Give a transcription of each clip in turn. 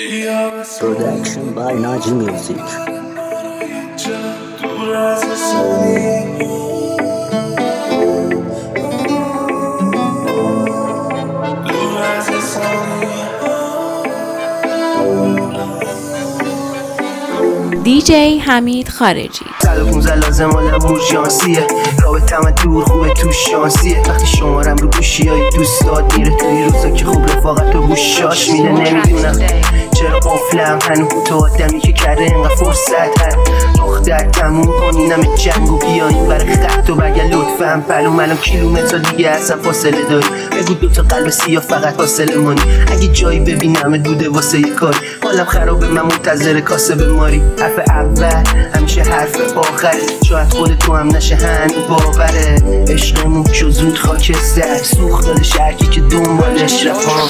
Production by Naji Music. DJ حمید خارجی. 115 لازم آدم بورژانسیه، رابطه‌م دور خوبه تو شانسیه. وقتی شمارم رو گوشیای دوستات میره توی روزا که خوب رفاقت و گوشاش میره. نمیدونم چرا قفلم هنو تو آدمی که کرده اینقدر فرصت هر دختر تموم کنی نم جنگ و بیاین برای خط و بگه لطفم پلوم الان کیلومتر دیگه اصلا فاصله داری. بگو دوتا قلب سیاه فقط فاصله مانی. اگه جایی ببینم دوده واسه یه کاری حالم خرابه من منتظر کاسه بماری. حرف اول همیشه حرف آخره، شاید خود تو هم نشه هنو باوره. عشقمون که زود خاکستر سوخت داده شرکی که دنبالش رفام.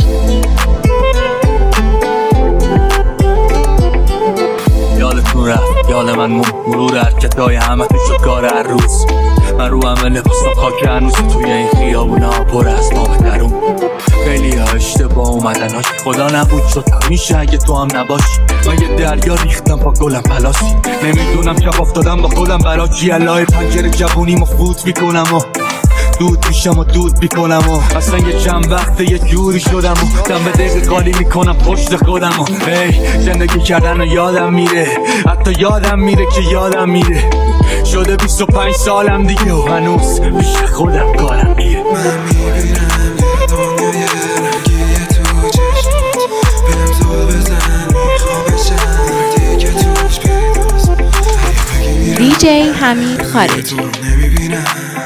یادتون رفت یاد من مرور حرکتای همه تو شد کار هر روز. من رو همه لباسم خاک هنوز توی این خیابونا پر از نام درون. خیلی ها اشتباه اومدن هاش خدا نبود شد همیشه اگه تو هم نباشی. من یه دریا ریختم پا گلم پلاسی. نمیدونم چپ افتادم با خودم برا چی الهی پنجره جوونیمو فوت میکنم و دود میشم و دود میکنم و اصلا یه چند وقته یه جوری شدم و دم به دقیقه خالی میکنم پشت خودم و زندگی کردن و یادم میره، حتی یادم میره که یادم میره. شده 25 سالم دیگه و هنوز پیش خودم کارم میره. من میبینم یه دنیای رنگیه تو چشمات، بهم زل بزن میخوام بشم دیگه توش پیداست. DJ حمید خارجی. نمیبینم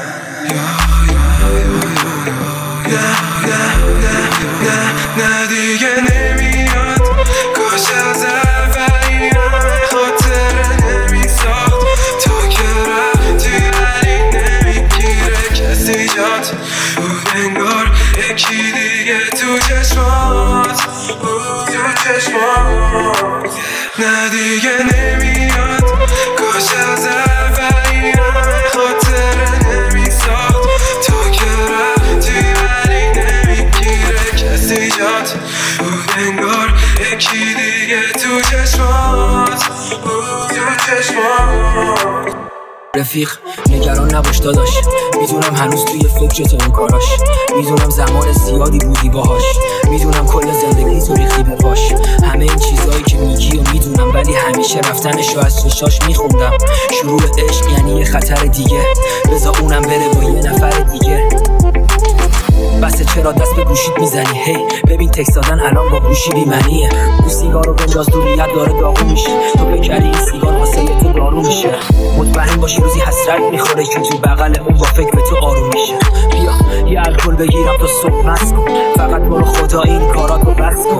نه دیگه نمیاد. کاش از اولین خاطره نمیساخت تا که رفتی ولی نمیگیره کسی جات بود انگار یکی دیگه تو چشمات بود تو چشمات. نه دیگه نمیاد. کاش از اولین خاطره نمیساخت تا که رفتی ولی نمیگیره کسی جات بود انگار یکی دیگه تو چشمات بود تو چشمات. رفیق نگران نباش داداش، میدونم هنوز توی فکرت اون کاراش، میدونم زمان زیادی بودی باهاش، میدونم کل زندگی تو ریختی به پاش. همه این چیزایی که میگی و میدونم ولی همیشه رفتنشو از چشاش میخوندم. شروع عشق یعنی یه خطر دیگه، بذار اونم بره با یه نفر دیگه. بسه چرا دست به گوشیت میزنی؟ هی ببین تکست دادن الان با گوشی بی‌معنیه. اون سیگارو بنداز دوریت داره داغو میشه. تو بکری این سیگار واسه تو دارو میشه. مطمئن باشی روزی حسرت میخوره که تو بغل اون با فکر تو آروم میشه. بیا یه الکل بگیرم تو صبح مست کن، فقط برو خدا این کاراتو بس کن.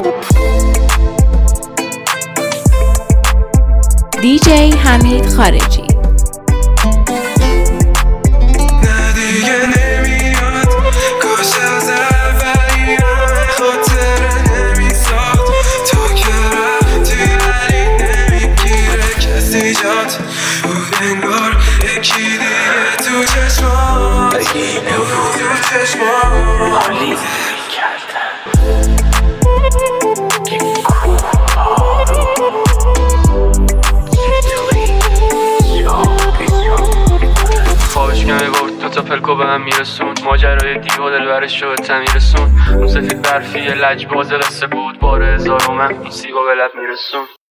DJ حمید خارجی. نه دیگه نمیاد. کاش از اولین خاطره نمیساخت تا که رفتی ولی نمیگیره کسی جات بود انگار یکی دیگه تو چشمات تو چشمات. حالی خوابش که میگفت دوتا پلکو به هم میرسون، ماجرای دیگه و دلبرش رو به تمیرسون. اون سفید برفی لجباز قصه بود بار هزار و من اون سیگا به لب میرسون.